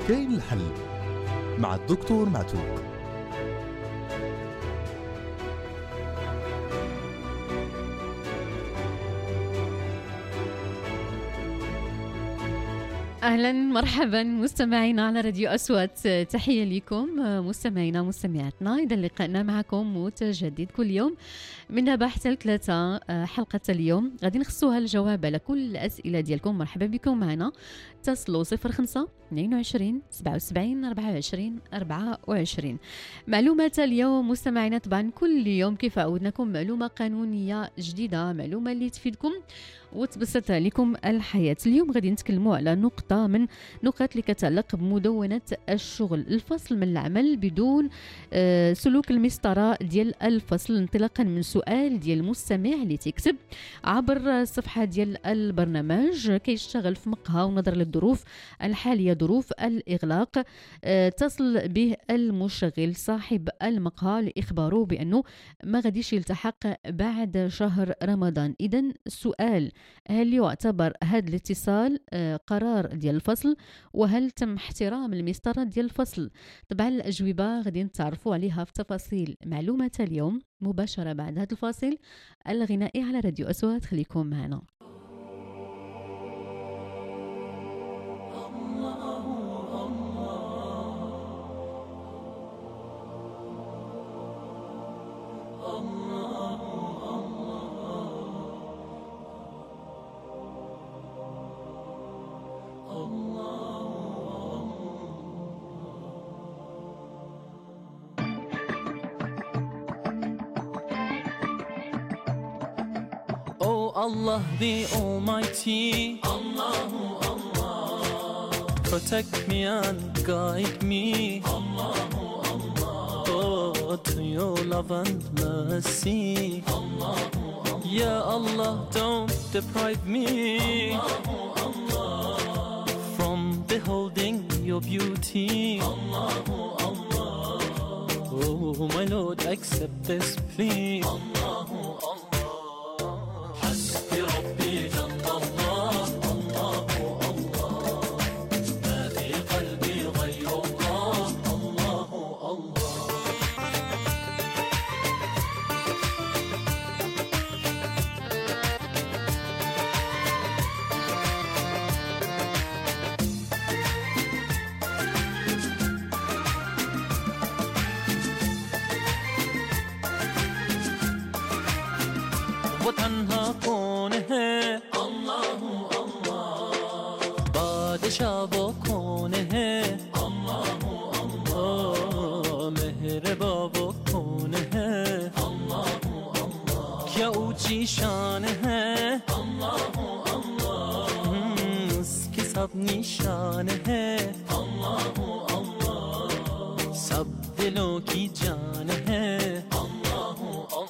كاين الحل مع الدكتور معتوق. أهلا مرحبا مستمعينا على راديو أصوات، تحية لكم مستمعينا مستمعاتنا. إذا لقاءنا معكم متجدد كل يوم من 2 حتى 3. حلقة اليوم غادي نخصوها الجواب على كل الأسئلة ديالكم. مرحبا بكم معنا، اتصلوا 05 22 77 24 24. معلومات اليوم مستمعينا، طبعا كل يوم كيف عودناكم معلومة قانونية جديدة، معلومة اللي تفيدكم وتبسط لكم الحياة. اليوم غادي نتكلموا على نقطة من نقاط اللي كتعلق بمدونة الشغل، الفصل من العمل بدون سلوك المسطرة ديال الفصل، انطلاقا من سؤال ديال المستمع اللي تكتب عبر الصفحة ديال البرنامج. كيشتغل في مقهى ونظرا للظروف الحالية ظروف الإغلاق اتصل به المشغل صاحب المقهى لإخباره بأنه ما غاديش يلتحق بعد شهر رمضان. إذن السؤال، هل يعتبر هذا الاتصال قرار ديال الفصل؟ وهل تم احترام المسطرة ديال الفصل؟ طبعا الأجوبة غادي نتعرفوا عليها في تفاصيل معلومة اليوم مباشرة بعد هذا الفاصل الغنائي على راديو أصوات. خليكم معنا. Allah the Almighty, Allahu Allah, protect me and guide me, Allahu Allah, oh, to your love and mercy, Allahu Allah, Ya Allah, don't deprive me, Allahu Allah, from beholding your beauty, Allahu Allah, oh my Lord, accept this plea, Allahu Allah. वो तन्हा कौन है अल्लाहु अल्लाह, बादशाह वो कौन है अल्लाहु अल्लाह, मेहरबा वो कौन है अल्लाहु अल्लाह, क्या ऊंची शान है अल्लाहु अल्लाह, उसकी सब निशान है अल्लाहु अल्लाह, सब दिलों की जान है अल्लाहु अल्लाह।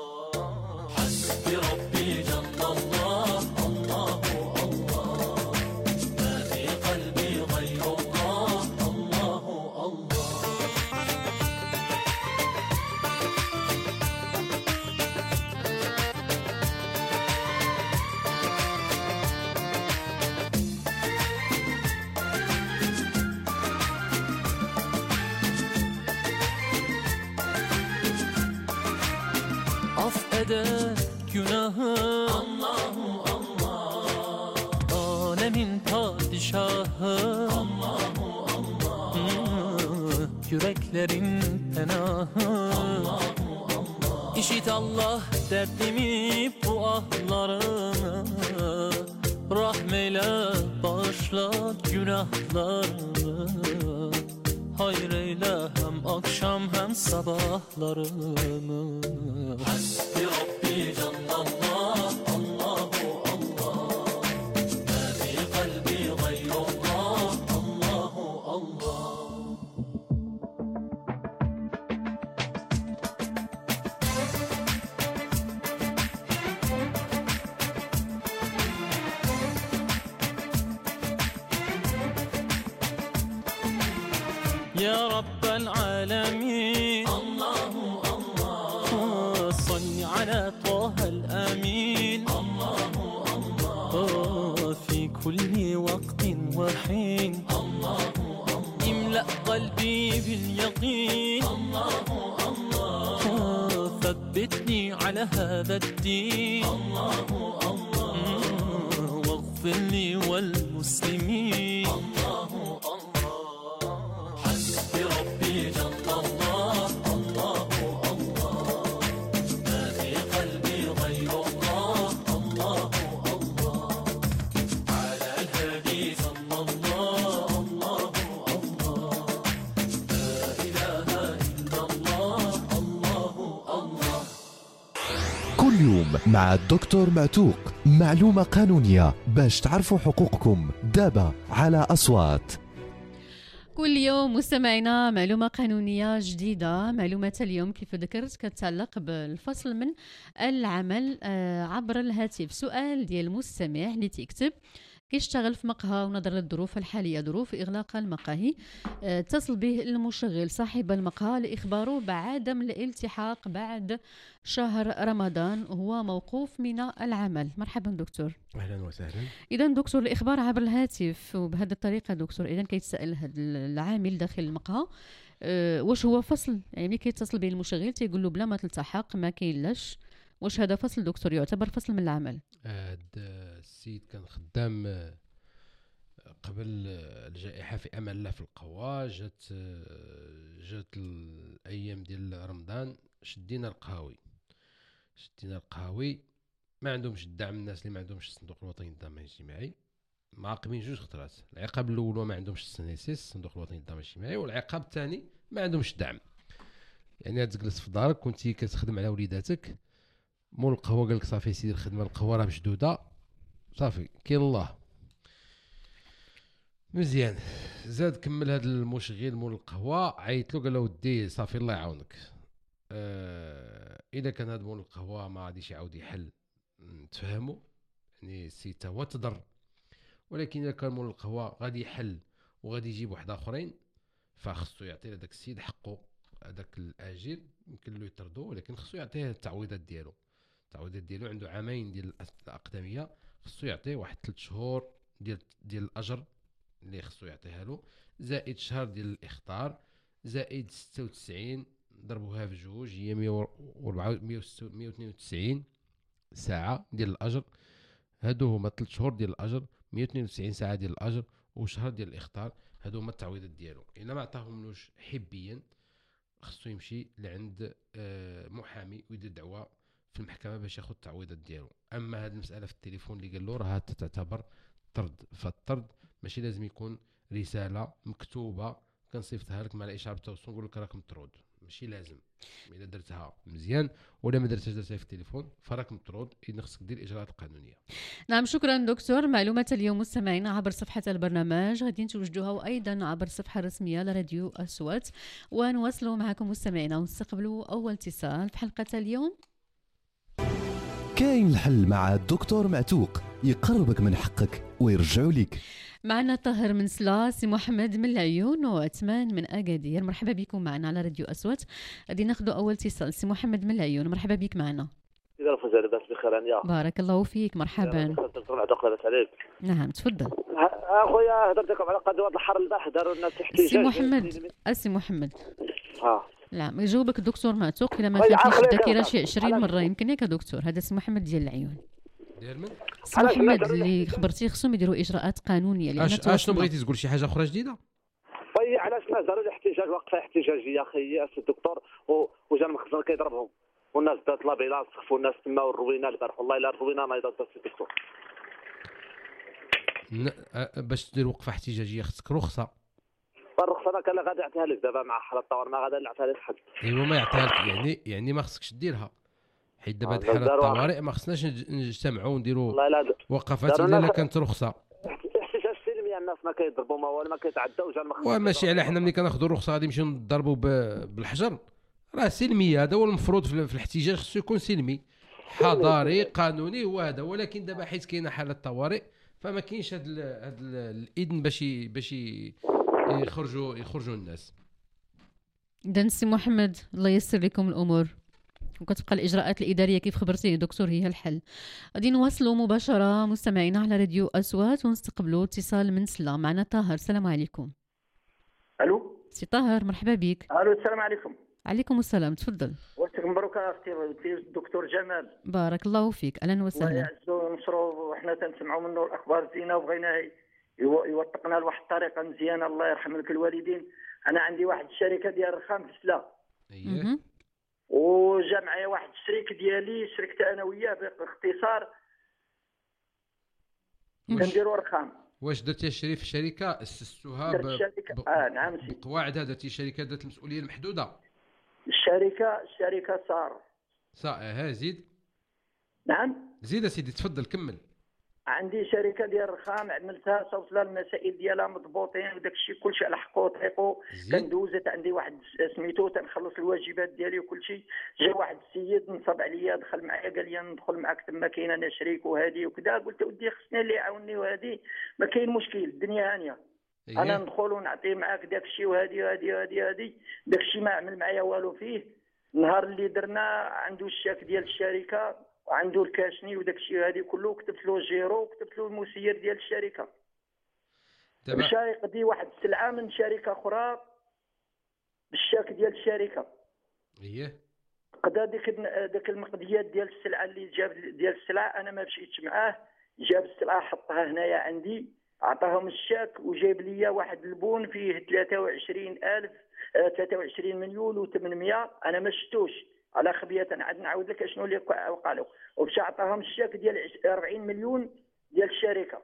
Günahı Allahu Allah, alemin padişahı Allahu Allah, yüreklerin penahı Allahu Allah, İşit Allah derdimi bu ahlarımı, rahmeyle bağışla günahlarımı, hayır eyle hem akşam hem sabahlarımı. Hasbi Rabbi Cenlallah, Allahu Allah, ma fi kalbi gayrullah, Allahu Allah. Ya Rabbel Alemin, Allahu Allah, salli ala Taha'l Amin, Allahu Allah, fi kulli waqtin wa hin, Allahu Allah. املأ قلبي باليقين الله الله ثبتني على هذا الدين الله الله واغفر لي والمسلمين الله الله حسبي ربي جل الله الله الله ما في قلبي غير الله الله الله على الهادي صلى الله الله الله لا إله إلا الله الله الله. كل يوم مع الدكتور معتوق معلومة قانونية باش تعرفوا حقوقكم دابا على أصوات. كل يوم مستمعينا معلومة قانونية جديدة. معلومة اليوم كيف ذكرت كتعلق بالفصل من العمل عبر الهاتف. سؤال ديال المستمع اللي تكتب كيشتغل في مقهى ونظرا للظروف الحالية ظروف إغلاق المقاهي اتصل به المشغل صاحب المقهى لإخباره بعدم الالتحاق بعد شهر رمضان وهو موقوف من العمل. مرحبا دكتور. اهلا وسهلا. اذا دكتور الإخبار عبر الهاتف وبهذه الطريقة دكتور اذا كيتسأل هذا العامل داخل المقهى واش هو فصل؟ يعني كيتصل به المشغل تيقول له بلا ما تلتحق ما كاين لاش، واش هذا فصل دكتور يعتبر فصل من العمل؟ هذا السيد كان خدام قبل الجائحة في أمان الله في القهوة. جات الأيام ديال رمضان شدينا القهاوي ما عندهمش الدعم. الناس اللي ما عندهمش الصندوق الوطني للضمان الاجتماعي معاقبين جوج خطرات. العقاب الأول ما عندهمش السنيسيس الصندوق الوطني للضمان الاجتماعي، والعقاب الثاني ما عندهمش الدعم. يعني تجلس في دارك كنتي كتخدم على وليداتك، مول القهوة قال لك صافي سيدي الخدمة القهوة راه مشدودة صافي كاين الله مزيان. زاد كمل هذا المشغل مول القهوة عيط له قال له ودي صافي الله يعاونك. اذا كان هذا مول القهوة ما غاديش يعاود يحل نتفهموا، يعني السيد هو تضر، ولكن اذا كان مول القهوة غادي يحل وغادي يجيب واحد اخرين فخصو يعطي لذاك السيد حقه. هذاك الاجير يمكن له يطردو ولكن خصو يعطيه التعويضات ديالو. التعويضات ديالو عنده عامين ديال الاقدميه، خصو يعطيه واحد 3 شهور ديال الاجر اللي خصو يعطيها له، زائد شهر ديال الاخطار، زائد 96 ضربوها في جوج هي 192 ساعه ديال الاجر. هادو هما 3 شهور ديال الاجر، 192 ساعه ديال الاجر، وشهر ديال الاخطار. هادو هما التعويضات ديالو. الا ما عطاهملوش حبيا خصو يمشي لعند محامي ويدير دعوه في المحكمه باش ياخذ التعويضات ديالو. اما هذه المساله في التليفون اللي قال له راه تعتبر طرد، فالطرد ماشي لازم يكون رساله مكتوبه كنصيفطها لك مع اشاره التوصل نقول لك راك مطرود، ماشي لازم. اذا درتها مزيان ولا ما درتها في التليفون فراك مطرود، اذا خصك دير الاجراءات القانونيه. نعم شكرا دكتور. معلومة اليوم مستمعينا عبر صفحة البرنامج غادي توجدوها وايضا عبر الصفحة الرسمية لراديو أصوات، ونواصلوا معكم مستمعينا ونستقبلوا اول اتصال في حلقة اليوم. كاين الحل مع الدكتور معتوق يقربك من حقك ويرجعوا لك. معنا طاهر من سلا، سي محمد من العيون، وعثمان من أكادير. مرحبا بكم معنا على راديو أصوات. غادي ناخذوا أول اتصال. سي محمد من العيون مرحبا بك معنا. إذا فزال بس بخير يا بارك الله فيك. مرحبا. دكتور معتوق لاباس عليك؟ نعم تفضل. اخويا هضرت لكم على قضيه الحر البارح داروا الناس احتجاج. سي محمد السي محمد نعم يجاوبك الدكتور معتوق الا ما فاتنيش الذاكره شي 20 مره يمكن ياك دكتور. هذا سي محمد ديال العيون. ديال من؟ سي محمد اللي خبرتيه خصهم يديروا اجراءات قانونيه. لان اشنو بغيتي تقول شي حاجه اخرى جديده؟ طيب علاش الناس داروا الاحتجاج وقفه احتجاجيه اخي السي الدكتور وجا المخزن كيضربهم والناس دات لابيلاص خفوا الناس تما والروينه البارح. والله الا الروينه ما يضرب السي الدكتور. باش دير وقفه احتجاجيه خصك رخصه. الرخصه انا كان غادي يعطيها لك دابا مع حاله الطوارئ ما غادي نعطيها لك حد. ايوا ما يعطيها لك يعني ما خصكش ديرها حيت دابا هاد حاله الطوارئ ما خصناش نجتمعوا ونديروا وقفات الا كانت رخصه. احتجاج سلمي الناس ما كيضربوا ما والو ما كيتعداو جا المخزن. وماشي على حنا ملي كناخذوا الرخصه غادي نمشيو نضربوا بالحجر. راه سلمي. هذا هو المفروض في الاحتجاج خصو يكون سلمي حضاري قانوني هو هذا. ولكن دابا حيت كاينه حاله طوارئ فما كاينش هذا الاذن باش يخرجوا الناس. اذا سي محمد الله ييسر لكم الامور وكتبقى الاجراءات الاداريه كيف خبرتي دكتور هي الحل. غادي نواصلوا مباشره مستمعينا على راديو اصوات ونستقبلوا اتصال من سلا. معنا طاهر. السلام عليكم. الو سي طاهر مرحبا بك. الو السلام عليكم. عليكم السلام، تفضل. وقتك مبروك اختي الدكتور جمال. بارك الله فيك، اهلا الله وسهلا. يعزو ونصرو وحنا تنسمعوا منه الاخبار الزينه وبغينا يوثقنا لواحد الطريقه مزيانه. الله يرحم لك الوالدين. انا عندي واحد الشركه ديال الرخام في سلا، اييه وجا معايا واحد الشريك ديالي، شركت انا وياه باختصار كنديروا رخام. واش درتي الشريف الشركه اسستوها درت الشركه نعم سيدي. بقواعد هذا درتي شركه ذات المسؤوليه المحدوده؟ الشركه صار زيد. نعم زيد سيدي تفضل كمل. عندي شركه ديال الرخام عملتها، صوت لها المسائل ديالها مضبوطين وداك الشيء كلشي على حقه وطريقه. كندوزت عندي واحد سميتو تنخلص الواجبات ديالي وكلشي. جا واحد السيد نصب عليا، دخل معايا قال لي ندخل معاك تما كاين انا شريك وهادي وكذا. قلت ودي خصني اللي يعاونني وهادي، ما كاين مشكل الدنيا هانيه. انا ندخل ونعطي معاك داك الشيء وهادي وهادي وهادي وهادي. داك الشيء ما عمل معايا والو فيه. النهار اللي درنا عنده الشاك ديال الشركه وعنده الكاشني وداك الشيء هذه كله، كتبت له جيرو وكتبت له المسير ديال الشركه. مشى يقضي واحد السلعه من شركه اخرى بالشاك ديال الشركه. قضى ديك المقضيات ديال السلعه اللي جاب ديال السلعه. انا ما مشيتش معاه، جاب السلعه حطها هنايا عندي، عطاهم الشاك وجايب لي واحد البون فيه 23 مليون و800. انا ما شفتوش على خبيه، عاد نعاود لك شنو اللي وقع له. ومشى عطاهم الشاك ديال 40 مليون ديال الشركه.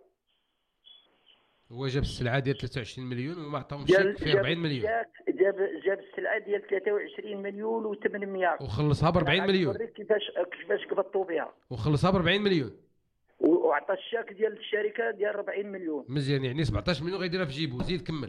هو جاب السلعه ديال 23 مليون وما عطاهمش الشاك في 40 مليون. جاب السلعه ديال 23 مليون و800 وخلصها ب 40 مليون. نوريك كيفاش قبضتوا بها. وخلصها ب 40 مليون وعطى الشاك ديال الشركه ديال 40 مليون. مزيان، يعني 17 مليون غيديرها في جيبو. زيد كمل.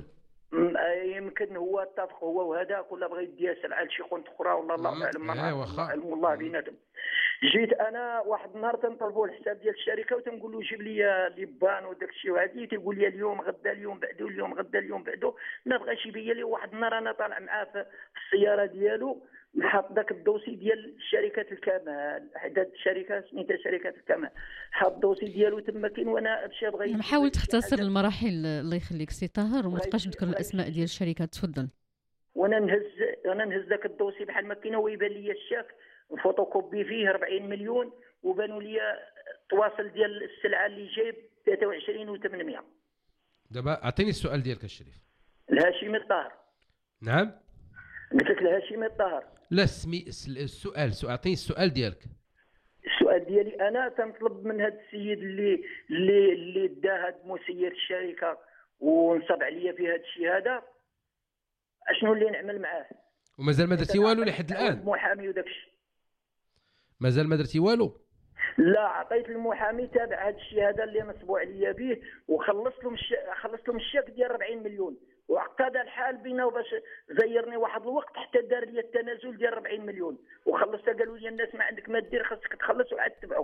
يمكن هو اتفق هو وهذاك، ولا بغى يديها سلعه لشي خونت اخرى، والله الله اعلم. علم الله بيناتهم. جيت انا واحد النهار تنطلبوا الحساب ديال الشركه وتنقول له جيب لي ليبان وداك الشيء وهذه. تيقول لي اليوم غدا اليوم بعدو، اليوم غدا اليوم بعدو. ما بغاش يبين لي. واحد النهار انا طالع معاه في السياره ديالو، حاط داك الدوسي ديال شركه الكمال. حداد الشركه سميتها شركه الكمال، حاط الدوسي ديالو تما كاين. وانا مشى بغى نحاول تختصر المراحل الله يخليك سي طاهر، وما تبقاش تذكر الاسماء ديال الشركات. تفضل. وانا نهز داك الدوسي بحال ما كاين، ويبان لي الشاك فوتوكوبي فيه 40 مليون، وبانوا لي التواصل ديال السلعه اللي جايب 23 و800. دابا اعطيني السؤال ديالك الشريف. الهاشمي الطاهر. نعم قلت لك الهاشمي الطاهر. لا السؤال اعطيني السؤال ديالك. السؤال ديالي انا تنطلب من هذا السيد اللي دا هذا مسير الشركه ونصب عليا في هذا الشيء هذا، اشنو اللي نعمل معاه. ومازال ما درتي والو لحد الان؟ المحامي وداك الشيء مازال ما درتي والو؟ لا، عطيت المحامي تابع هذا الشيء هذا اللي نصبوا عليا به، وخلصت لهم الشاك ديال 40 مليون. وعقد الحال بينا وباش زيرني واحد الوقت حتى دار لي التنازل ديال 40 مليون وخلصتها. قالوا لي الناس ما عندك ما دير، خاصك تخلص وعاد تبعوا.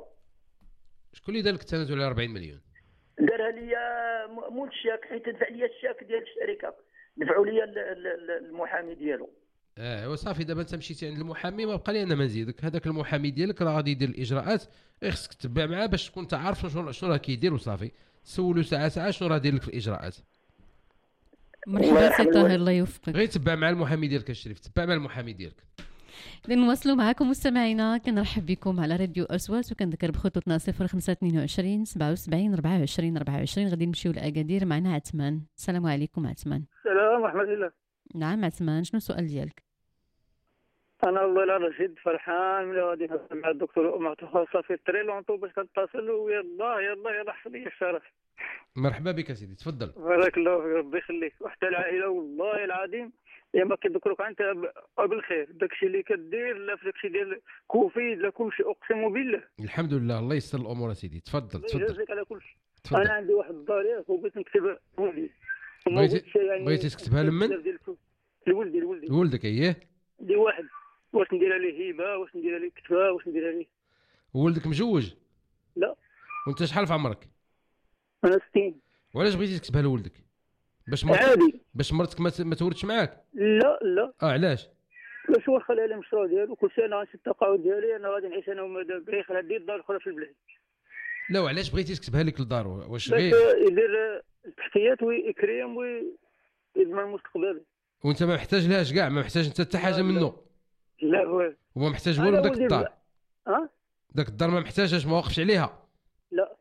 شكون اللي دار لك التنازل على 40 مليون؟ دارها لي مول الشاك، حيت دفع لي الشاك ديال الشركه، دفعوا لي المحامي ديالو. وصافي. دابا انت مشيتي عند المحامي، ما بقى لي انا ما نزيدك. هذاك المحامي ديالك راه غادي يدير الاجراءات، خصك تتبع معاه باش تكون عارف شنو راه كيدير. وصافي سولو ساعه شنو راه داير لك في الاجراءات. مرحبا سي طاهر، الله يوفقك. غير تبع مع المحامي ديالك الشريف، تبع مع المحامي ديالك. إذا نواصلوا معكم مستمعينا، كنرحب بكم على راديو أصوات، وكنذكر بخطوطنا 0522 77 24 24. غادي نمشيو لأكادير. معنا عثمان. السلام عليكم عثمان. السلام ورحمة الله. نعم عثمان، شنو السؤال ديالك؟ أنا والله لا رشيد فرحان ملي غادي نهضر مع الدكتور معطوها صافي تري لونطو باش كنتصل، ويلا حصل لي الشرف. مرحبا بك سيدي، تفضل. بارك الله فيك، ربي يخليك. وحتى العائلة والله العظيم يا ما كيذكروك انت بالخير. داكشي اللي كدير لا في داكشي ديال كوفيد لا كلشي، اقسم بالله. الحمد لله، الله يسر الامور سيدي. تفضل يجازيك على كلشي. انا عندي واحد الدار وبغيت نكتب ولدي. بغيتي تكتبها لمن؟ لولدي. ولدك اييه. دي واحد، واش نديرها ليه هبه، واش نديرها ليه كتفه، واش نديرها ليه. ولدك مجوج؟ لا. وانت شحال في عمرك؟ انا 60. وعلاش بغيتي تكتبها لولدك؟ باش مرتك ما تورثش معاك؟ لا. علاش؟ باش هو خلى لي المشروع ديالو كلشي، انا غنشد التقاعد ديالي، انا غادي نعيش انا ومدام بغي يخلي عندي الدار الاخرى في البلاد. لا، وعلاش بغيتي تكتبها لك للدار؟ واش باش غير يدير التحقيقات ويكريم ويضمن المستقبل. وانت ما محتاج لهاش كاع، ما محتاج انت حتى حاجه منه. لا هو محتاج والو داك الدار. ها داك الدار ما محتاجهاش، ما واقفش عليها. لا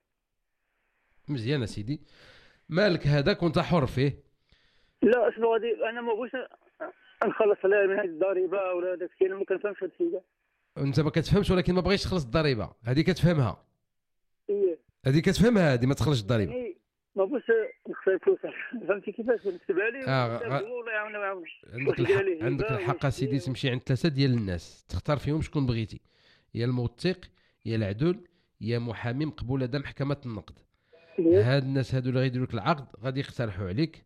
مزيان اسيدي، مالك هذاك وانت حر فيه. لا اسمع غادي انا ما بغيتش نخلص عليها من هاد الضريبه ولا داك الشيء، انا ما كنفهمش هاد الشيء كاع. انت ما كتفهمش، ولكن ما بغيتش تخلص الضريبه، هذه كتفهمها. ايه هذه كتفهمها، هذه ما تخلصش الضريبه. يعني ما بغيتش نخسر فلوس. فهمتي كيفاش نكتبها لي الله يعاوننا. عندك الحق سيدي، تمشي عند 3 ديال الناس تختار فيهم شكون بغيتي، يا الموثق يا العدول يا محامي مقبول لدى محكمه النقد. هاد الناس هادو اللي غيديروا لك العقد غادي يقترحوا عليك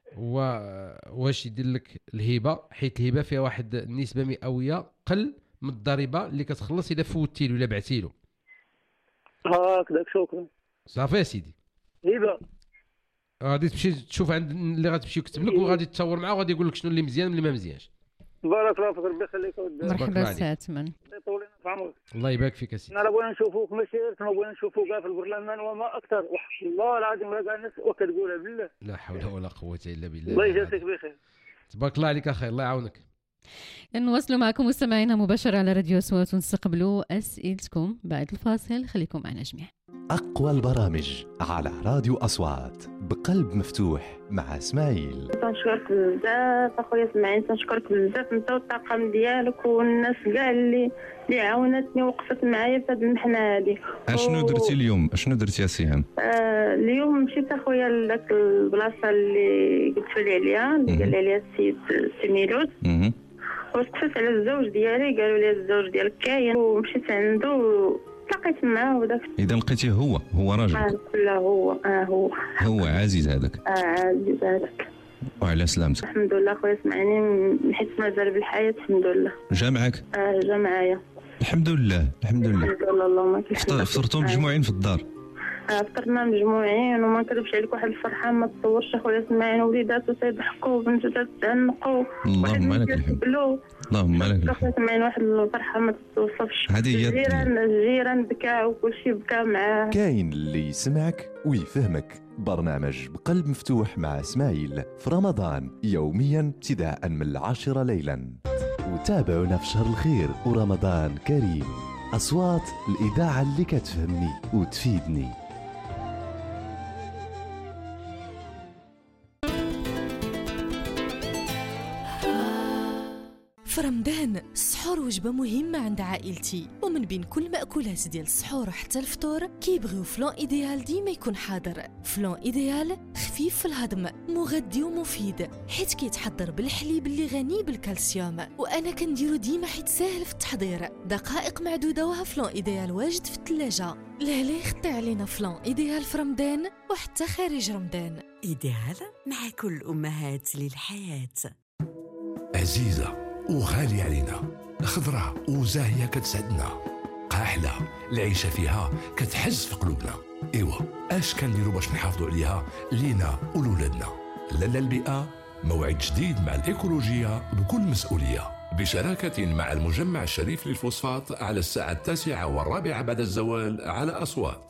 واش يدير لك الهبه، حيت الهبه فيها واحد النسبه مئويه قل من الضريبه اللي كتخلص اذا فوتي له الا بعتي له. هكذاك شكرا صافي يا سيدي. هبه غادي تمشي تشوف عند اللي غتمشي يكتب لك، وغادي تتصور معاه وغادي يقول لك شنو اللي مزيان واللي ما مزيانش. بارك الله فيك، ربي يخليك اودي. مرحبا ساتمن. يطول لنا في عمرك. الله يبارك فيك يا سيدي. انا بغينا نشوفوك ماشي غير بغينا نشوفوك كاع في البرلمان وما اكثر. والله العظيم راه كاع الناس وكتقولها بالله. لا حول ولا قوه الا بالله. الله يجازيك بخير. تبارك الله عليك اخي، الله يعاونك. نواصلوا معكم مستمعينا مباشرة على راديو أصوات ونستقبلوا أسئلتكم بعد الفاصل. خليكم معنا جميعا. أقوى البرامج على راديو أصوات بقلب مفتوح مع إسماعيل. تنشكرك بزاف اخويا اسماعيل، تنشكرك بزاف انت والطاقم ديالك والناس كاع اللي عاونتني ووقفت معايا في هذه المحنه هذه. اشنو درتي اليوم؟ اشنو درتي يا سيهام؟ اليوم مشيت اخويا لذاك البلاصه اللي قلت لي عليها، اللي قال لي عليها السيد سميلوت، وسقفت على الزوج ديالي، قالوا لي الزوج ديالك كاين، ومشيت عنده تلاقيت معاه وداك. اذا لقيتيه هو راجل؟ لا هو عزيز هذاك. عزيز هذاك. وعلى سلامتك. الحمد لله خويا اسمعني، حيت مازال بالحياه الحمد لله. جا معك؟ جا معايا الحمد لله. اللهم كيف. فطرتوا مجموعين في الدار؟ فطرنا مجموعين، وما نكذبش عليك واحد الفرحه ما تصورش اخويا اسماعيل. وليداتو تيضحكوا وبنتو تتعنقوا. اللهم لك الحمد. اللهم لك الحمد. اخويا اسماعيل واحد الفرحه ما تتوصفش. هذه هي الجيران بكاو وكلشي بكى معاه. كاين اللي يسمعك ويفهمك. برنامج بقلب مفتوح مع إسماعيل في رمضان يوميا ابتداء من 10 ليلا. وتابعونا في شهر الخير ورمضان كريم. أصوات الإذاعة اللي كتفهمني وتفيدني. في رمضان السحور وجبة مهمة عند عائلتي، ومن بين كل مأكولات ديال السحور حتى الفطور كيبغيو فلان إيديال ديما يكون حاضر. فلان إيديال خفيف في الهضم، مغذي ومفيد، حيت كيتحضر بالحليب اللي غني بالكالسيوم، وانا كنديرو ديما حيت ساهل في التحضير. دقائق معدودة وها فلان إيديال واجد في الثلاجة. لا يخطي علينا فلان إيديال في رمضان وحتى خارج رمضان. إيديال مع كل الأمهات للحياة. عزيزة وغالي علينا، خضرة وزاهية كتسعدنا، قاحلة العيشة فيها كتحز في قلوبنا. إيوا اش كنديرو باش نحافظوا عليها لينا ولولادنا؟ لالا البيئة موعد جديد مع الإيكولوجية بكل مسؤولية، بشراكة مع المجمع الشريف للفوسفات على الساعة 9:15 بعد الزوال على أصوات.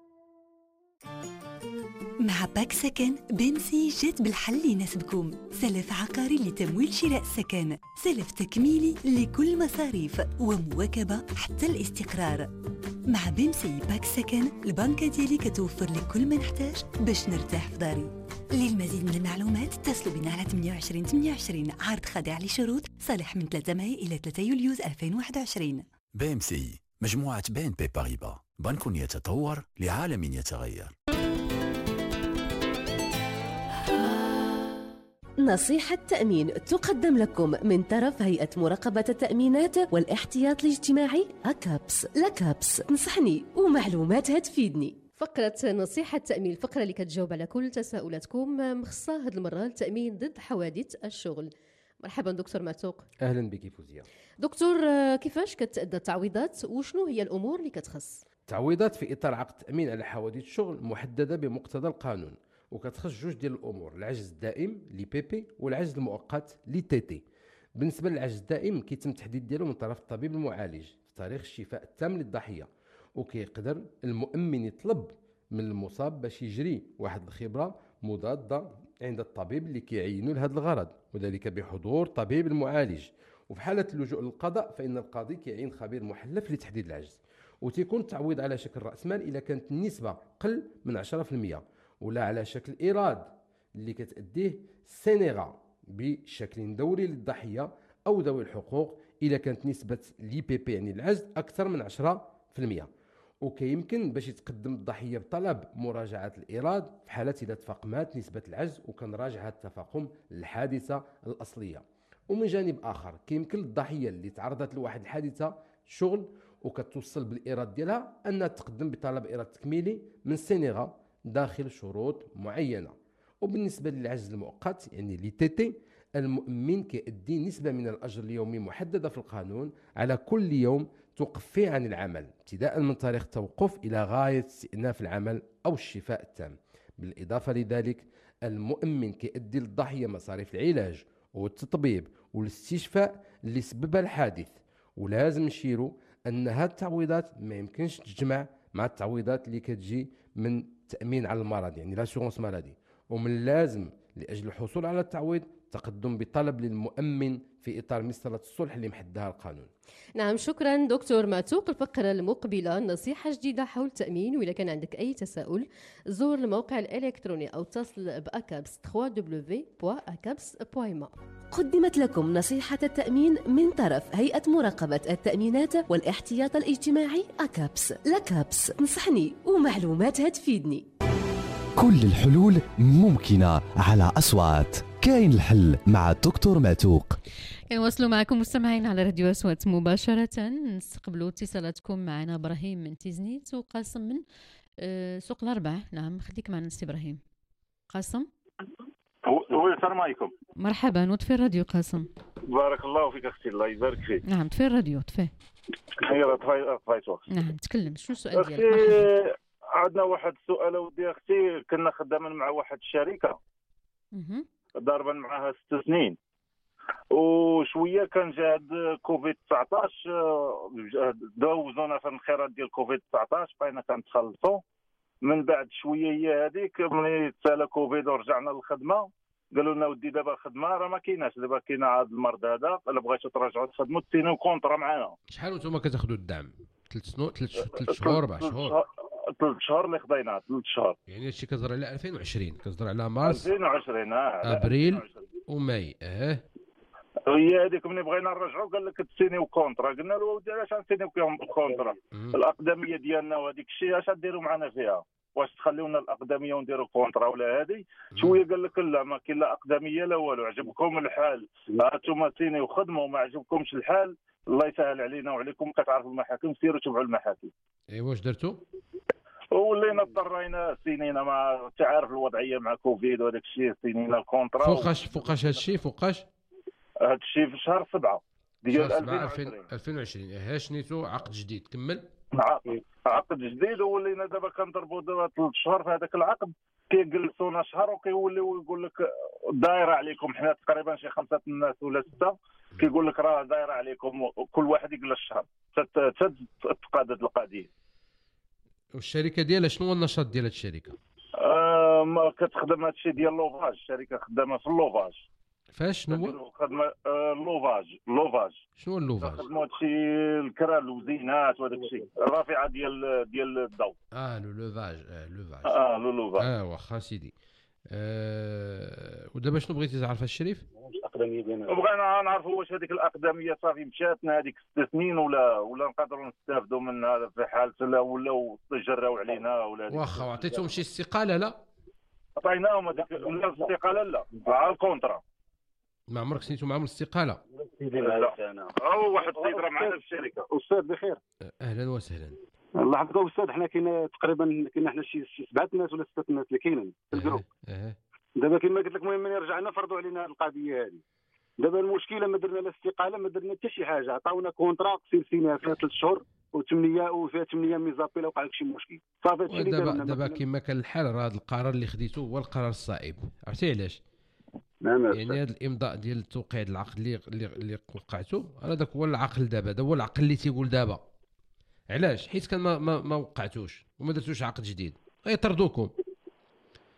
مع باك سكن بيمسي جات بالحل اللي يناسبكم. سلف عقاري لتمويل شراء السكن، سلف تكميلي لكل مصاريف، ومواكبة حتى الاستقرار. مع بيمسي باك سكن البنكة ديالي كتوفر لك كل ما نحتاج باش نرتاح في داري. للمزيد من المعلومات اتصلوا بنا على 28 عرض خاضع لشروط، صالح من 3 ماي إلى 3 يوليو 2021. بيمسي مجموعة بي باريبا، بنك يتطور لعالم يتغير. نصيحة تأمين تقدم لكم من طرف هيئة مراقبة التأمينات والاحتياط الاجتماعي أكابس. لكابس نصحني ومعلوماتها تفيدني. فقرة نصيحة تأمين، الفقرة اللي كتجاوب على كل تساؤلاتكم، مخصصة هذه المرة للتأمين ضد حوادث الشغل. مرحبا دكتور معتوق. أهلا بك فوزية. دكتور، كيفاش كتأدى التعويضات وشنو هي الأمور اللي كتخص؟ التعويضات في إطار عقد التأمين على حوادث الشغل محددة بمقتضى القانون، وكتخص جوج ديال الامور: العجز الدائم لي بي بي والعجز المؤقت لي تي تي. بالنسبه للعجز الدائم كيتم التحديد ديالو من طرف الطبيب المعالج في تاريخ الشفاء التام للضحيه، وكيقدر المؤمن يطلب من المصاب باش يجري واحد الخبره مضادة عند الطبيب اللي كيعينوا لهذا الغرض، وذلك بحضور طبيب المعالج. وفي حالة اللجوء للقضاء فإن القاضي كيعين خبير محلف لتحديد العجز، وتيكون التعويض على شكل رأس مال إذا كانت النسبة قل من 10%، ولا على شكل إيراد اللي كتأديه السينيغا بشكل دوري للضحية أو ذوي الحقوق إذا كانت نسبة لي بي بي يعني العجز أكثر من 10%. وكيمكن باش يتقدم الضحية بطلب مراجعة الإيراد في حالة إذا تفاقمات نسبة العجز وكنراجع هذا التفاقم للحادثة الأصلية. ومن جانب آخر كيمكن للضحية اللي تعرضت لواحد الحادثة شغل وكتوصل بالإيراد ديالها أنها تقدم بطلب إيراد تكميلي من السينيغا داخل شروط معينة. وبالنسبة للعجز المؤقت يعني لي تي تي، المؤمن كيأدي نسبة من الأجر اليومي محددة في القانون على كل يوم توقف فيه عن العمل، ابتداء من تاريخ التوقف إلى غاية استئناف العمل أو الشفاء التام. بالإضافة لذلك المؤمن كيأدي للضحية مصاريف العلاج والتطبيب والاستشفاء اللي سببها الحادث. ولازم نشيروا أن هذه التعويضات ما يمكنش تجمع مع التعويضات اللي كتجي من التأمين على المرض يعني لاسيغونس مالادي، ومن اللازم لأجل الحصول على التعويض تقدم بطلب للمؤمن في إطار مسألة الصلح اللي محددها القانون. نعم، شكرا دكتور معتوق. الفقرة المقبلة نصيحة جديدة حول التأمين، وإذا كان عندك أي تساؤل زور الموقع الإلكتروني أو اتصل بأكابس www.akaps.ma. قدمت لكم نصيحة التأمين من طرف هيئة مراقبة التأمينات والاحتياط الاجتماعي أكابس. لكابس، نصحني ومعلوماتها تفيدني. كل الحلول ممكنة على أصوات. كاين الحل مع الدكتور معتوق. كنواصلوا معكم مستمعين على راديو أصوات مباشرة. نستقبلوا اتصالاتكم معنا. إبراهيم من تيزنيت وقاسم من سوق الأربع. نعم، خليك معنا سي إبراهيم. قاسم. السلام عليكم. مرحبا، وطفي الراديو قاسم. بارك الله فيك اختي، الله يبارك فيك. نعم، طفي الراديو، طفي. خير طفيت وقت. نعم، تكلم. شنو السؤال ديالك؟ عندنا واحد السؤال ودي اختي. كنا خدامين مع واحد الشركه ضاربا معها 6 سنين، وشويه كان جا هاد كوفيد 19 دوزونا في الخيرات ديال كوفيد 19 بقينا كنتخلصوا. من بعد شويه هي هذيك ملي تسالى كوفيد ورجعنا للخدمه قالوا لنا ودي دابا الخدمه راه ما كايناش، دابا كاين هذا المرض هذا، الا بغيتوا ترجعوا تخدموا تسينوا كونطرا معنا. شحال وانتم كتاخذوا الدعم؟ 3 شهور 4 شهور؟ 3 شهور اللي خديناها، 3 شهور. يعني هادشي كتهضر على 2020، كتهضر على مارس 2020 ابريل وماي. هي هذيك ملي بغينا نرجعوا قال لك تسينيو كونطرا، قلنا له ودي علاش نسينيو كونطرا؟ الاقدميه ديالنا وهذيك الشيء اش ديروا معنا فيها؟ واش تخليونا الاقدميه ونديروا كونطرا ولا هذه؟ شويه قال لك لا، ما كاين لا اقدميه لا والو، عجبكم الحال هانتوما سينيو خدموا، ما عجبكمش الحال الله يسهل علينا وعليكم، كتعرفوا المحاكم سيروا تبعوا المحاكم. واش درتوا؟ ولينا اضطرينا سينينا، ما تعرف الوضعيه مع كوفيد وهذاك الشيء، سينينا الكونطرا. فوقاش هادشي؟ فوقاش هادشي في شهر 7 ديال 2020. شنيتو عقد جديد. كمل. عقد جديد، ولينا دابا كنضربوا دابا 3 شهور في هذاك العقد، كيجلسونا شهر وكيوليو يقول لك دايره عليكم. حنا تقريبا شي 5 الناس ولا 6 كيقول لك راه دايره عليكم، كل واحد يجلس شهر تتقادد القضيه. والشركه ديالها شنو هو النشاط ديال هاد الشركه؟ ما كتخدم هادشي ديال لوفاج، الشركه خدامه في اللوفاج. فاش شنو خدمه لوفاج. شنو اللوفاج؟ خدموا هادشي الكرا الوزينات وهذاك الشيء، الرافعه ديال الضوء. لوفاج. لوفاج. واخا سيدي. ودابا شنو بغيتي تعرف الشريف؟ الاقدميه ديالنا. بغينا نعرفوا واش هذيك الاقدميه صافي مشاتنا هذيك 6 سنين ولا نقدروا نستافدوا منها في حال ولا جراو علينا ولا. واخا عطيتهم شي استقاله؟ لا عطيناهم هذيك الاستقاله. لا على الكونترا. ما عمرك سنيتو معهم الاستقاله؟ لا. هو واحد السيد راه معنا في الشركه. استاذ بخير. اهلا وسهلا. الله يحفظك استاذ. حنا كاين تقريبا حنا شي 7 ناس ولا 6 ناس اللي كاينين في الجروب. دابا كما قلت لك، المهم ملي رجعنا فرضوا علينا القضيه هذه. دابا المشكله ما درنا لا استقاله، ما درنا حتى شي حاجه، عطاونا كونطرا سينيها فيها 3 شهور وفيها 8 ميزابيل وقع لك شي مشكل صافي. هادشي اللي درنا. دابا كما كان الحال راه هذا القرار اللي خديتو هو القرار الصائب. عرفتي علاش؟ يعني هذا الامضاء ديال التوقيع العقد اللي وقعتو، هذاك هو العقل دابا، هذا هو العقل اللي تيقول دابا. علاش؟ حيت كان ما وقعتوش وما درتوش عقد جديد غيطردوكم.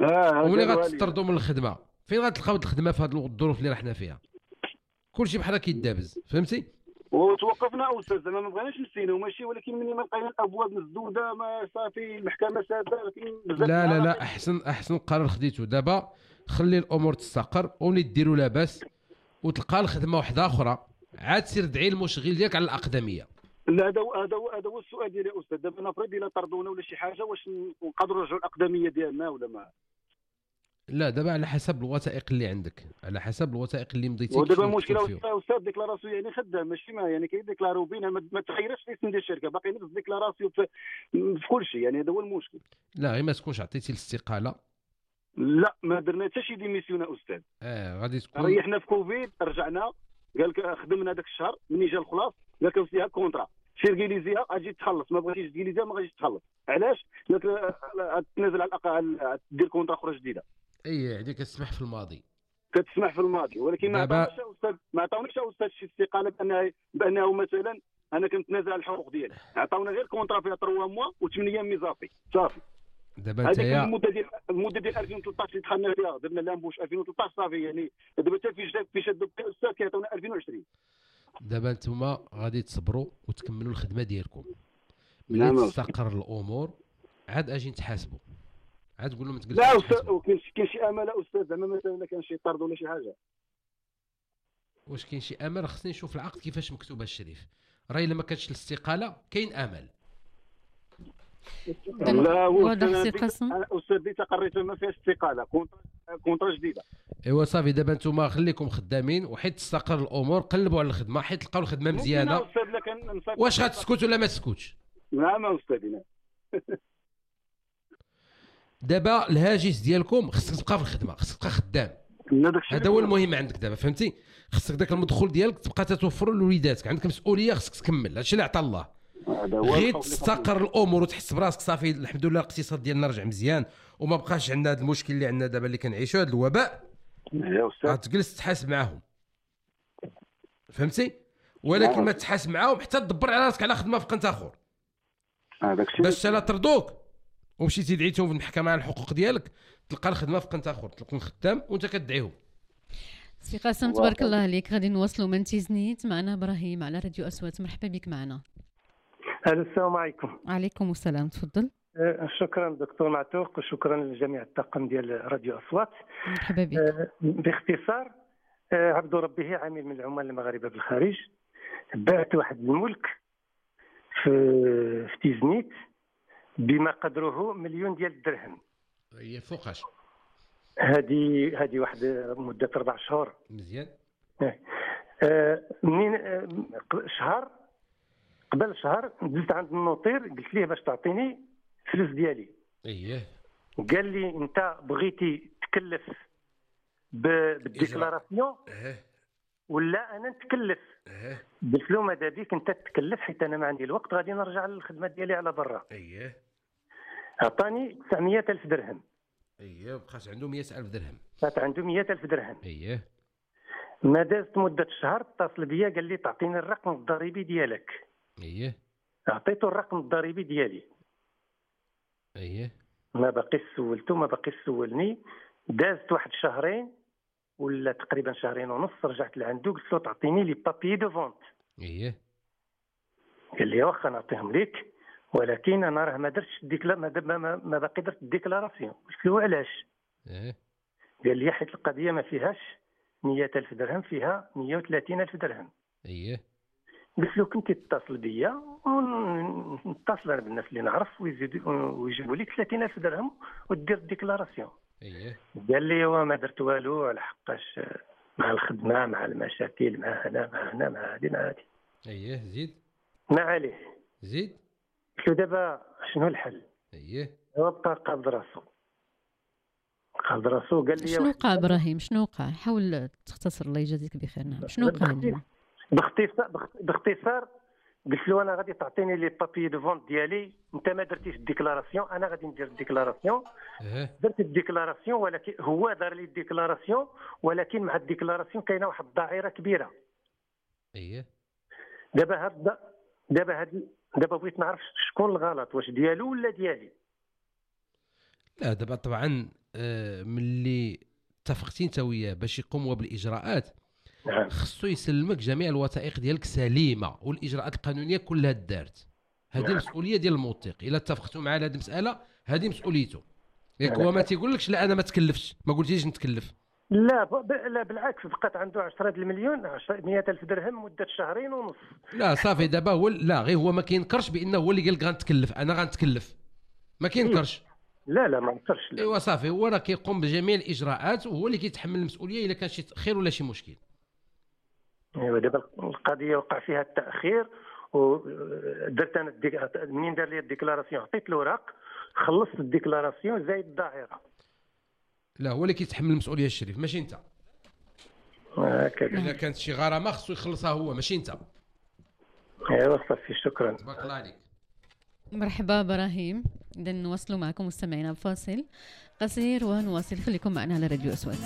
وملي غتطردوا من الخدمه فين غتلقاو الخدمه في هذه الظروف اللي رحنا فيها؟ كلشي بحال كيدابز، فهمتي؟ وتوقفنا استاذ زعما ما بغيناش نسينو ماشي، ولكن ملي ما لقينا الابواب مسدوده ما صافي المحكمه ساده. لا احسن قرار خديتو. دابا خلي الامور تستقر وملي ديروا لاباس وتلقى الخدمه واحده اخرى عاد سير دعي المشغل ديالك على الاقدميه. لا هذا هو السؤال ديالي يا استاذ. دابا نفرض الا طردونا ولا شي حاجه واش نقدروا نرجعوا الاقدميه ديالنا ولا ما؟ لا دابا على حسب الوثائق اللي عندك، على حسب الوثائق اللي مضيتي. ودابا المشكله استاذ ديكلاراسيون يعني خدام ماشي ما يعني كيديكلاراو بينا ما تغيرش الاسم ديال الشركه، باقي نفس ديكلاراسيون في كل شيء. يعني هذا هو المشكل. لا غير ما تكونش عطيتي الاستقاله. لا ما درنا حتى شي ديميسيون استاذ. غادي تكون ريحنا في كوفيد رجعنا قال لك خدمنا هذاك الشهر مني جا الخلاص قال لك فيها كونطرا سير جيليزيها اجي تخلص، ما بغيتيش جيليزيها ما غاديش تخلص. علاش؟ قال لك تنازل على الاقل دير كونطرا اخرى جديده. يعني كتسمح في الماضي، كتسمح في الماضي، ولكن ما عطاوناش استاذ شي استقاله بانه مثلا انا كنتنازل على الحقوق ديالي. عطاونا غير كونطرا فيها 3 موا و8 ايام ميزافي صافي. دابا هذيك المده ديال 2013 اللي دخلنا فيها درنا لامبوش 2013 صافي. يعني دابا حتى في شاد الاستاذ كيعطيونا 2020. دابا نتوما غادي تصبروا وتكملوا الخدمه ديالكم. ملي تستقر الامور عاد اجي نتحاسبوا، عاد تقول لهم تجلسوا. لا استاذ كاين شي امل استاذ زعما مثلا كان شي طرد ولا شي حاجه؟ واش كاين شي امل؟ خصني نشوف العقد كيفاش مكتوب الشريف. راهي الا ما كانتش الاستقاله كاين امل. لا استاذ دي تقريت ما فيهاش استقاله، كونطرا جديده. ايوا صافي دابا نتوما خليكم خدامين وحيت تستقر الامور قلبوا على الخدمه حيت تلقاو الخدمه مزيانه. واش غتسكت ولا ما تسكتش؟ نعم استاذنا. دابا الهاجس ديالكم خصك تبقى في الخدمه، خصك تبقى خدام. هذا هو المهم عندك دابا، فهمتي؟ خصك داك المدخول ديالك تبقى تتوفر لوليداتك، عندك مسؤوليه خصك تكمل. هادشي اللي عطا الله. غير تستقر الامور وتحس براسك صافي الحمد لله الاقتصاد ديالنا رجع مزيان وما بقاش عندنا هذا المشكل اللي عندنا دابا اللي كنعيشوا هذا الوباء. غتجلس تحاسب معاهم، فهمتي؟ ولكن ما تحاسب معاهم حتى تدبر على راسك على خدمه في قنت اخر. باش لا طردوك ومشيتي دعيتهم في المحكمه على الحقوق ديالك تلقى الخدمه في قنت اخر، تكون خدام وانت كتدعيهم. سي قاسم تبارك الله عليك. غادي نواصلوا من تيزنيت. معنا ابراهيم على راديو أصوات. مرحبا بك معنا. السلام عليكم. وعليكم السلام، تفضل. شكرا دكتور معتوق وشكرا لجميع الطاقم ديال راديو أصوات. مرحبا بك. باختصار عبد ربه عامل من العمال المغاربه بالخارج بعت واحد الملك في تيزنيت بما قدره 1,000,000 ديال الدرهم. هي فوقاش؟ هذه واحد مده 4 شهور. مزيان. منين شهر قبل شهر دزت عند النوطير قلت ليه باش تعطيني فلوس ديالي. قال لي انت بغيتي تكلف بالديكلاراسيون ولا انا نتكلف؟ قلت له ماذا بيك انت تتكلف حيت انا ما عندي الوقت غادي نرجع للخدمه ديالي على برا. عطاني 900,000 درهم. بقاش عنده 100,000 درهم. بقات عنده 100,000 درهم. ما دازت مده شهر اتصل بيا قال لي تعطيني الرقم الضريبي ديالك. اعطيته الرقم الضريبي ديالي. ما باقي سولته ما باقي سولني. دازت واحد شهرين ولا تقريبا شهرين ونص رجعت لعنده قلت له تعطيني لي بابي دو فونت. قال لي واخا نعطيهم ليك ولكن انا راه ما درتش ما باقي درت الديكلاراسيون. قلت له علاش؟ قال لي حيت القضيه ما فيهاش 100,000 درهم، فيها 130,000 درهم. قلت له كنت تتصل بيا ونتصل انا بالناس اللي نعرف ويجيبوا لك 30,000 درهم ودير الديكلاراسيون. قال لي ما درت والو على حقاش مع الخدمه مع المشاكل مع هنا مع هنا مع هذه مع هذه. زيد. ما عليه. زيد. قلت له دابا شنو الحل؟ هو بقى قابض راسو. قال لي شنو وقع ابراهيم؟ شنو وقع؟ حاول تختصر الله يجازيك بخير. نعم شنو وقع؟ باختصار قلت له انا غادي تعطيني لي بابي دو فونت ديالي، انت ما درتيش الديكلاراسيون انا غادي ندير الديكلاراسيون. درت الديكلاراسيون ولكن هو دار لي الديكلاراسيون ولكن مع الديكلاراسيون كاينه واحد الدائره كبيره. دابا بغيت نعرف شكون الغلط، واش ديالو ولا ديالي؟ لا دابا طبعا ملي اتفقتي انت وياه باش يقوم بالاجراءات، نعم. خصو يسلمك جميع الوثائق ديالك سليمه والاجراءات القانونيه كلها دارت. هذه نعم. مسؤوليه ديال الموثق. الا اتفقتوا معاه على هذه المساله هذه مسؤوليته. ياك نعم. هو ما تيقولكش لا انا ما تكلفتش، ما قلتيش نتكلف. لا بالعكس، بقات عنده 10 المليون 100,000 درهم مدة شهرين ونص. لا صافي دابا هو لا غير هو ما كينكرش بانه هو اللي قال لك غنتكلف، انا غنتكلف، ما كينكرش. لا ما نكرش. ايوا صافي هو راه كيقوم بجميع الاجراءات وهو اللي كيتحمل المسؤوليه الا كان شي تاخير ولا شي مشكل. ايوا دابا القضيه وقع فيها التاخير، ودرت انا منين دار لي الديكلاراسيون عطيت الوراق، خلصت الديكلاراسيون زايد الظاهره. لا هو اللي كيتحمل المسؤوليه الشريف ماشي انت. هكذا. الا كانت شي غرامه خصو يخلصها هو ماشي انت. ايوا صافي شكرا. تبارك الله عليك. مرحبا ابراهيم. اذا نواصلوا معكم مستمعينا بفاصل قصير ونواصل. خليكم معنا على راديو أصوات.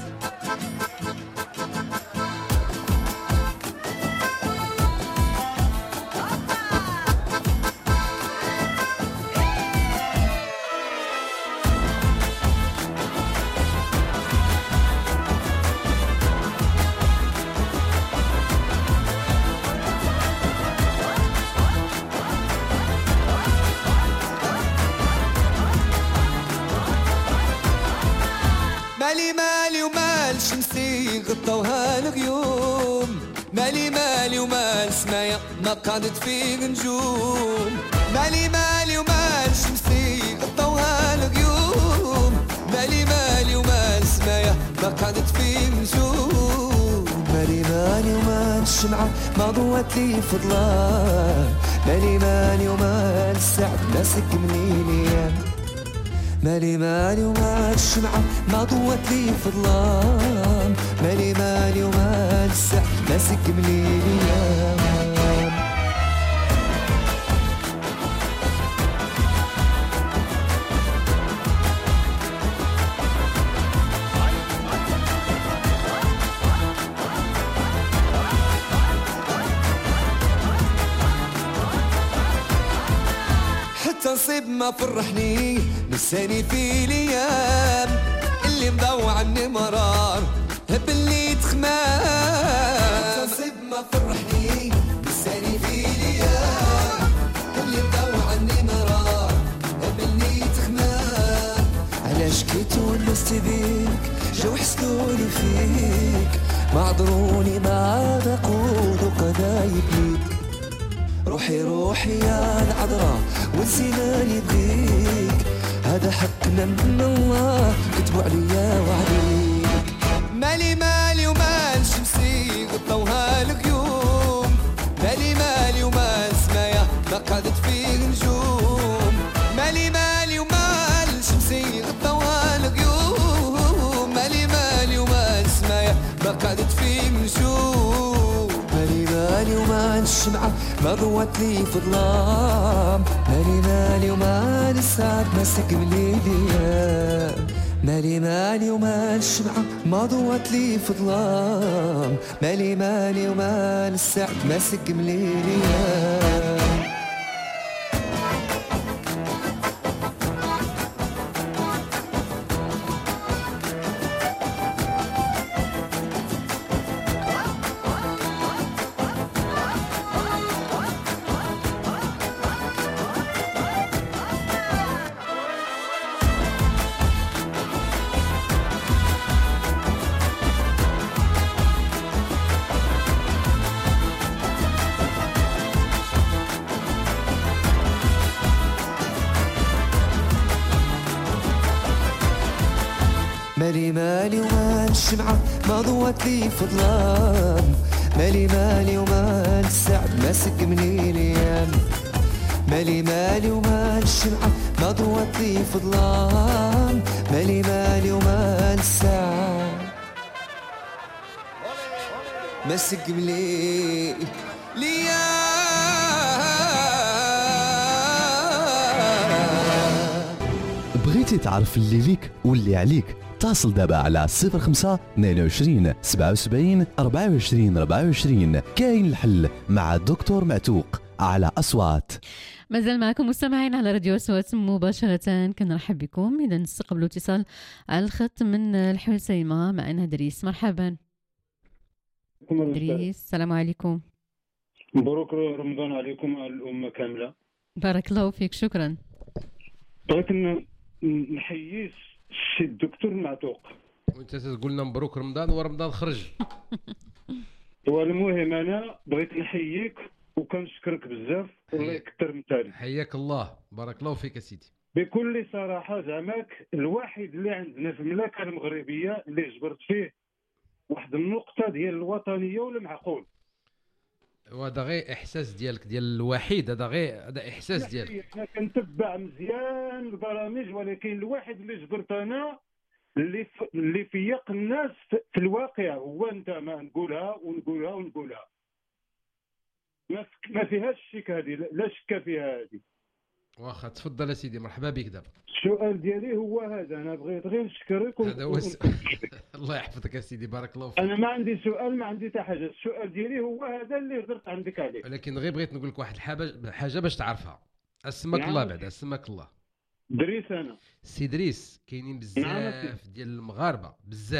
مالي ومال شمسي غطوها الغيوم، مالي ومال سمايا ما قعدت فيه نجوم، مالي ومال شمسي غطوها الغيوم، مالي ومال سمايا ما قعدت فيه نجوم، مالي ومال الشمعة ما ضوت لي في ظلام، مالي ومال السعد ماسك منيني، مالي ومال الشمعة ما ضوت لي في ظلام، مالي ومال السعد ماسك منيني حتى نصيب ما فرحني نساني في الايام اللي مضوع عني مرار باللي تخمام، نصيب ما فرحني نساني في الايام اللي مضوع عني مرار باللي تخمام، علاش كي تونست بيك جاو حسدوني فيك ما عذروني ما عاد اقول قضايب ليك، روحي يا العذراء ونسيناني بغيك، هذا حقنا من الله كتبوا عليا وعليك، مالي ومال شمسي غطوها الغيوم، مالي ومال سمايا ما قعدت فيه نجوم، مالي ومال شمسي غطوها الغيوم، مالي ومال سمايا ما قعدت فيه نجوم، مالي ومال الشمعة ما ضوت لي في ظلام، مالي ومال السعد ماسك مليلي، مالي ومال الشمعة ما ضوت لي في ظلام، مالي ومال السعد ماسك مليلي. مالي ومال الشمعة ما ضوت لي في ظلام، مالي ومال السعد ماسك مني الايام، مالي ومال الشمعة ما ضوت لي في ظلام، مالي ومال السعد ماسك مني الايام. بغيتي تعرف اللي ليك واللي عليك؟ اتصل دابا على 05 22 77 24 24. كاين الحل مع الدكتور معتوق على أصوات. مازال معكم مستمعين على راديو أصوات مباشرة. كنرحب بكم. إذا نستقبلوا اتصال على الخط من الحسيمة. معنا دريس. مرحبا دريس. السلام عليكم. مبروك رمضان عليكم الأمة كاملة. بارك الله فيك. شكرا. بغيت نحيي السي الدكتور معتوق. وانت تقول لنا مبروك رمضان ورمضان خرج. والمهم انا بغيت نحييك وكنشكرك بزاف والله يكثر من تاريخ. حياك الله. بارك الله فيك سيدي. بكل صراحه زعماك الواحد اللي عندنا في المملكه المغربيه اللي جبرت فيه واحد النقطه ديال الوطنيه ولا معقول. وهذا غير احساس ديالك ديال الوحيد. هذا احساس ديالك. احنا كنتبع مزيان البرامج ولكن الواحد اللي جبرت انا اللي فيق الناس في الواقع هو انت. ما نقولها ونقولها ونقولها ما فيهاش الشك. هذه لا شك فيها هذه. واخا تفضل سيدي. مرحبا بك. دابا السؤال ديالي هو هذا. انا بغيت غير نشكرك هذا هو الله يحفظك يا سيدي. بارك الله فيك. انا ما عندي سؤال ما عندي حتى حاجه. السؤال ديالي هو هذا اللي هضرت عندك عليه. ولكن غير بغيت نقول لك واحد الحاجه باش تعرفها. اسمك الله بعد. اسمك الله. دريس. انا سي دريس. كاينين بزاف ديال المغاربه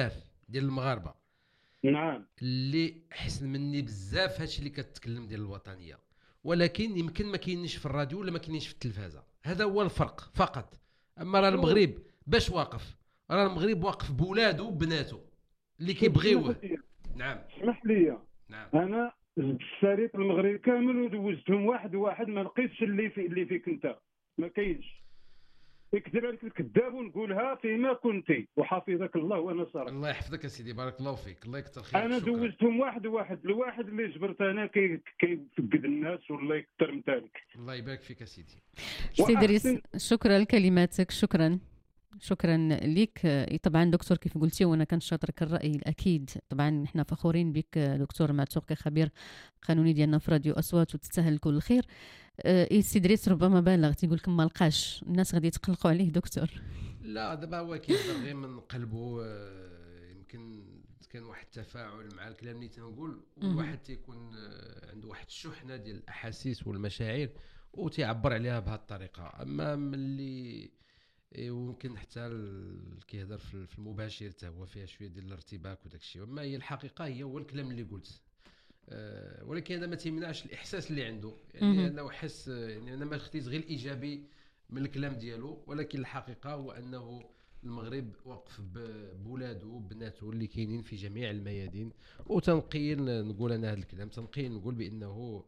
نعم اللي حسن مني بزاف هادشي اللي كتكلم ديال الوطنيه، ولكن يمكن ما كاينينش في الراديو ولا ما كاينينش في التلفازه. هذا هو الفرق فقط. اما راه المغرب باش واقف، راه المغرب واقف بولادو وبناتو اللي كيبغيوه. نعم اسمح لي. نعم. انا ساليت المغرب كامل ودوزتهم واحد ما لقيتش اللي فيك انت. ما كاينش. يكذب عليك الكذاب ونقولها فيما كنتي وحفظك الله وانا صراحه. الله يحفظك يا سيدي. بارك الله فيك. الله يكثر خيرك. انا دوزتهم واحد الواحد اللي جبرت انا كيفقد الناس والله يكثر من ذلك. الله يبارك فيك يا سيدي. سي دريس شكرا لكلماتك. شكرا لك. طبعا دكتور كيف قلتي وانا كنشاطرك الراي الاكيد. طبعا نحن فخورين بك دكتور معتوق خبير قانوني ديالنا في راديو اصوات وتستاهل كل الخير. سي دريس ربما بالغ تيقول لكم ما لقاش الناس غادي يتقلقوا عليه دكتور. لا دابا هو كيهضر غير من قلبه. يمكن كان واحد التفاعل مع الكلام اللي تنقول والواحد تيكون عنده واحد الشحنه ديال الاحاسيس والمشاعر وتيعبر عليها بهذه الطريقه. اما ملي ويمكن حتى كيهضر في المباشر حتى هو فيها شويه ديال الارتباك وداك الشيء. اما هي الحقيقه هو الكلام اللي قلت. ولكن هذا ما تيمنعش الاحساس اللي عنده. يعني انا حس يعني انا ما خديت غير الايجابي من الكلام ديالو، ولكن الحقيقه هو انه المغرب واقف بولادو وبناته اللي كاينين في جميع الميادين. وتنقيل نقول انا هذا الكلام تنقيل نقول بانه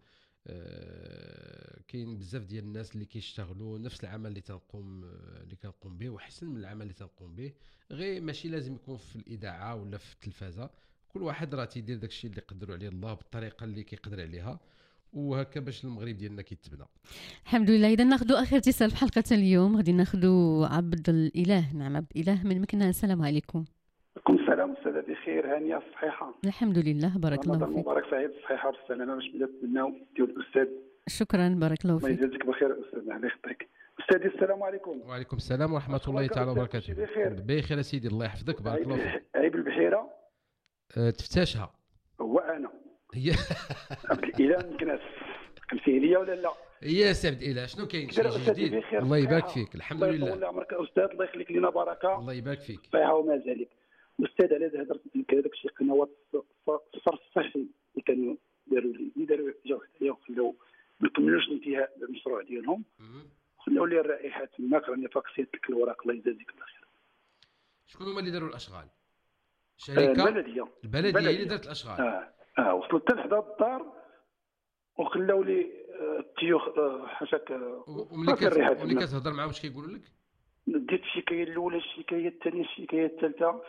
كاين بزاف ديال الناس اللي كيشتغلوا نفس العمل اللي كنقوم به وحسن من العمل اللي تنقوم به. غير ماشي لازم يكون في الاذاعه ولا في التلفازه. كل واحد راه تيدير داكشي اللي قدروا عليه الله بالطريقه اللي كيقدر عليها، وهكا باش المغرب ديالنا كيتبنى. الحمد لله. اذا ناخذوا اخر اتصال في حلقه اليوم. غادي ناخذوا عبد الاله. نعم عبد الاله من مكناس. السلام عليكم. وعليكم السلام. استاذه بخير هانيه الصحيحه؟ الحمد لله. بارك الله فيك. مبارك سعيد الصحيحه والسلامه باش نتمناو ديال الاستاذ. شكرا. بارك الله فيك. الله يجازيك بخير استاذ. الله يحفظك استاذي. السلام عليكم. وعليكم السلام ورحمه الله تعالى وبركاته. بخير يا سيدي. الله يحفظك. بارك الله فيك. عيب البحيره تفتاشها هو انا هي عبد الاله مكناس. كنتي ليا ولا لا؟ يا سي عبد الاله شنو كاين شي جديد؟ الله يبارك فيك. الحمد لله. الله عمرك استاذ. الله يخليك لنا بركه. الله يبارك فيك. صحيحه وما زالك استاذ. على هضرت داك الشيء قنوات الصرف الصحي اللي كانوا داروا جاو حتى وخلاو ما كملوش الانتهاء المشروع ديالهم وخلاو لي الرائحه تماك. راني فاكسيت لك الوراق. الله يجازيك بخير. شكون هما اللي داروا الاشغال؟ شركه البلديه اللي دارت الاشغال. وصلت حتى لحدا الدار وخلاو لي التيوخ حاشاك. وملي كتهضر معاهم واش كيقولوا لك؟ ديت الشكايه الاولى، الشكايه الثانيه، الشكايه الثالثه،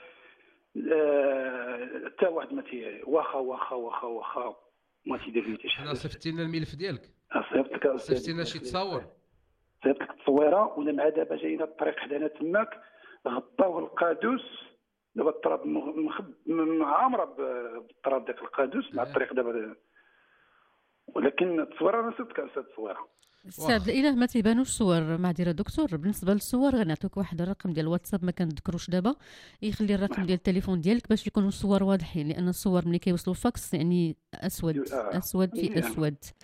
حتى واحد ما تي واخا ما تيدير لي حتى شي حاجه. صيفطتي لنا الملف ديالك؟ صيفطت لنا شي تصاور؟ صيفط لك التصويره. وانا مع دابا جاينا الطريق حدانا تماك غطاوه القادوس. دابا التراب عامره بالتراب داك القادوس مع الطريق دابا. ولكن التصويره انا صيفط كاسه التصويره. استاذ الاله ما تيبانوش صور معذره دكتور. بالنسبه للصور غنعطيك واحد الرقم ديال الواتساب ما كنذكروش دابا. يخلي الرقم ديال التليفون ديالك باش يكونوا الصور واضحين، لان الصور ملي كيوصلوا فاكس يعني اسود في اسود.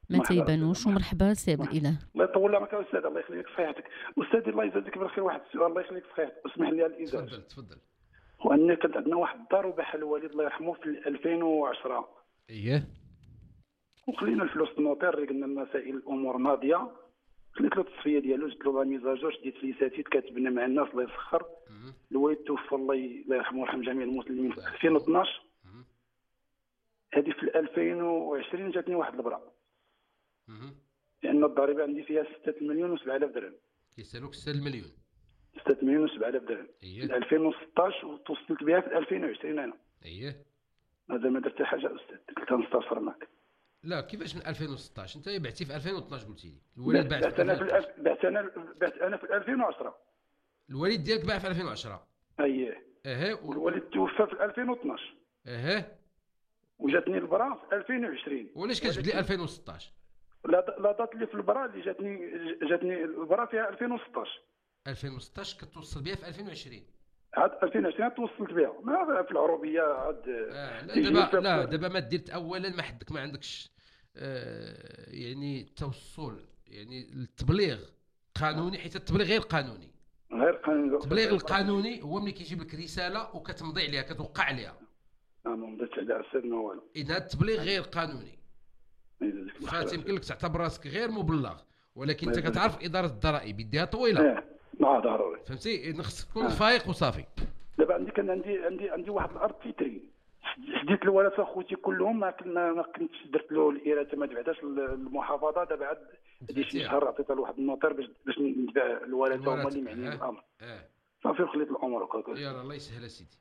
ما تيبانوش. ومرحبا سي عبد الاله. الله يطول عمرك استاذ، الله يخليك في حياتك استاذي، الله يجازيك بالخير. واحد السؤال الله يخليك في حياتك، اسمح لي على الازاج. تفضل. وأن كانت عندنا واحد الدار وباعها الوالد الله يرحمه في 2010. اييه. وخلينا الفلوس النوطير، قلنا المسائل الامور ناضيه، خليت له التصفيه ديالو، جبت له ميزاجور، شديت ليساتيت كاتبنا مع الناس الله يسخر. الوالد توفى الله يرحمه ويرحم جميع المسلمين في 2012. هذه في 2020 جاتني واحد البرا، لان الضريبه عندي فيها 6 مليون و7000 درهم. كيسالوك 6 مليون 6 مليون و7000 درهم. اييه. 2016 وتوصلت بها في 2020 انا. اييه. هذا ما درت حاجه استاذ، قلت نستفسر معك. لا كيفاش من 2016؟ انت بعتي في 2012 قلتي لي. الوالد باع بعت انا في 2010. الوالد ديالك باع في 2010. اييه. والوالد توفى في 2012. وجاتني البرا في 2020. وعلاش كتجبد لي 2016؟ لا دات اللي في البرا اللي جاتني البرا فيها 2016. 2016 كتوصل بها في 2020. عاد 2020 توصلت بها ما في العروبيه عاد. لا دابا ما ديرت اولا، ما حدك ما عندكش يعني التوصل، يعني التبليغ قانوني، حيت التبليغ غير قانوني. التبليغ القانوني هو ملي كيجيب لك رساله وكتمضي عليها كتوقع عليها. ما مضيتش على استاذ ما والو. اذا التبليغ غير قانوني فيمكن لك تعتبر راسك غير مبلغ، ولكن انت كتعرف اداره الضرائب يديها طويله. ضروري فهمتي، خصك تكون فايق وصافي. دابا عندي واحد الارض في تري، شديت الورثه خوتي كلهم، ما كنتش درت له الإرث، ما دفعتهاش المحافظه. دابا عاد هادي شي شهر عطيتها لواحد النوطير باش ندفع الورثه، هما اللي معنيين بالامر. صافي خليت الامور هكاك. يلا الله يسهل سيدي.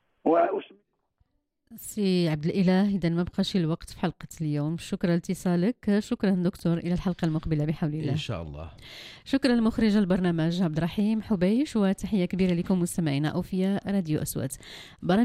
سي عبد الاله، اذا ما بقاش الوقت في حلقه اليوم. شكرا لاتصالك. شكرا دكتور، الى الحلقه المقبله بحول الله ان شاء الله. شكرا لمخرج البرنامج عبد الرحيم حبيش، وتحيه كبيره لكم مستمعينا اوفياء راديو أصوات.